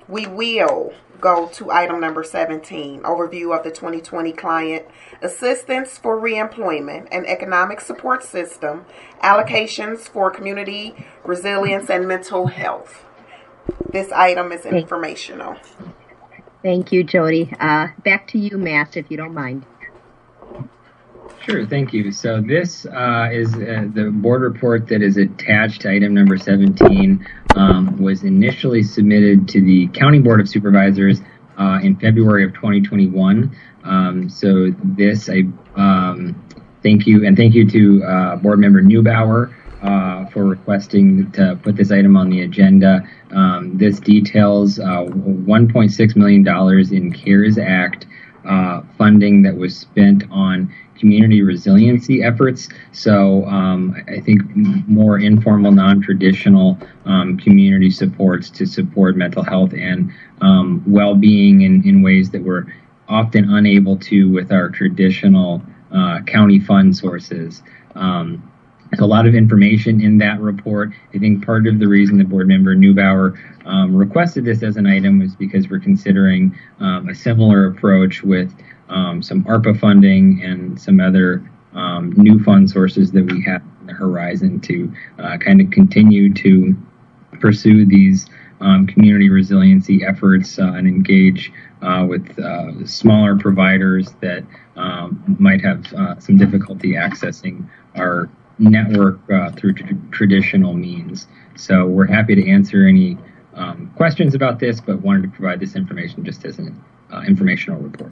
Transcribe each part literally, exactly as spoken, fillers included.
We will go to item number seventeen, overview of the twenty twenty Client Assistance for Reemployment and Economic Support System, allocations for community resilience and mental health. This item is informational. Thank you, Jody. Uh, back to you, Matt, if you don't mind. Sure, thank you. So this uh, is uh, the board report that is attached to item number seventeen. Um, was initially submitted to the County Board of Supervisors uh, in February of twenty twenty-one. Um, so this, I um, thank you, and thank you to uh, Board Member Neubauer uh, for requesting to put this item on the agenda. Um, this details uh, one point six million dollars in CARES Act uh, funding that was spent on community resiliency efforts. So um, I think more informal, non-traditional um, community supports to support mental health and um, well-being in, in ways that we're often unable to with our traditional uh, county fund sources. Um, There's a lot of information in that report. I think part of the reason that Board Member Neubauer um, requested this as an item was because we're considering um, a similar approach with um, some ARPA funding and some other um, new fund sources that we have on the horizon to uh, kind of continue to pursue these um, community resiliency efforts uh, and engage uh, with uh, smaller providers that um, might have uh, some difficulty accessing our network uh, through t- traditional means. So we're happy to answer any um, questions about this, but wanted to provide this information just as an uh, informational report.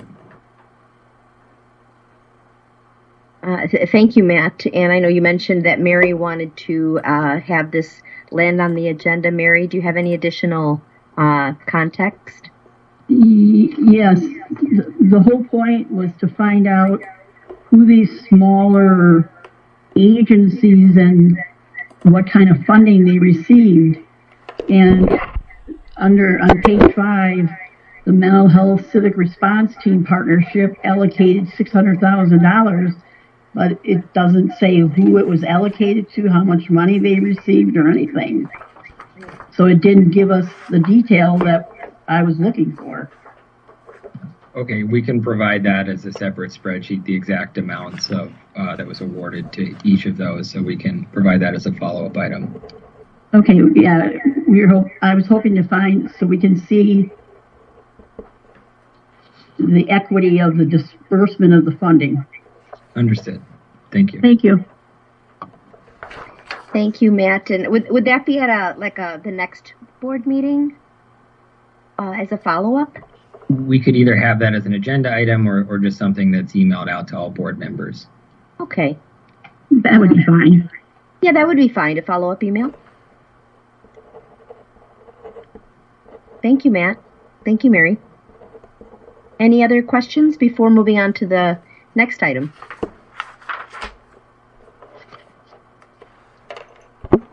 Uh, th- thank you, Matt. And I know you mentioned that Mary wanted to uh, have this land on the agenda. Mary, do you have any additional uh, context? Yes. The whole point was to find out who these smaller agencies and what kind of funding they received. And under on page five, the Mental Health Civic Response Team Partnership allocated six hundred thousand dollars, but it doesn't say who it was allocated to, how much money they received, or anything. So it didn't give us the detail that I was looking for. Okay, we can provide that as a separate spreadsheet, the exact amounts of uh, that was awarded to each of those, so we can provide that as a follow-up item. Okay, yeah, we were hope, I was hoping to find so we can see the equity of the disbursement of the funding. Understood. Thank you. Thank you. Thank you, Matt. And would would that be at a like a the next board meeting uh, as a follow-up? We could either have that as an agenda item or, or just something that's emailed out to all board members. Okay. That would be fine. Yeah, that would be fine, a follow-up email. Thank you, Matt. Thank you, Mary. Any other questions before moving on to the next item?